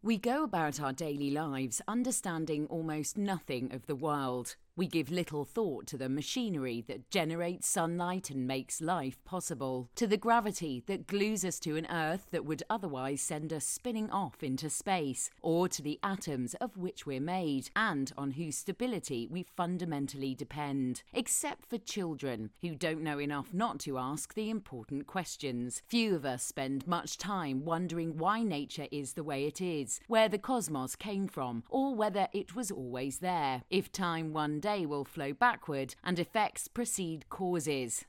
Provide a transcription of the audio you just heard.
We go about our daily lives understanding almost nothing of the world. We give little thought to the machinery that generates sunlight and makes life possible, to the gravity that glues us to an Earth that would otherwise send us spinning off into space, or to the atoms of which we're made, and on whose stability we fundamentally depend. Except for children, who don't know enough not to ask the important questions. Few of us spend much time wondering why nature is the way it is, where the cosmos came from, or whether it was always there. If time one day will flow backward and effects precede causes.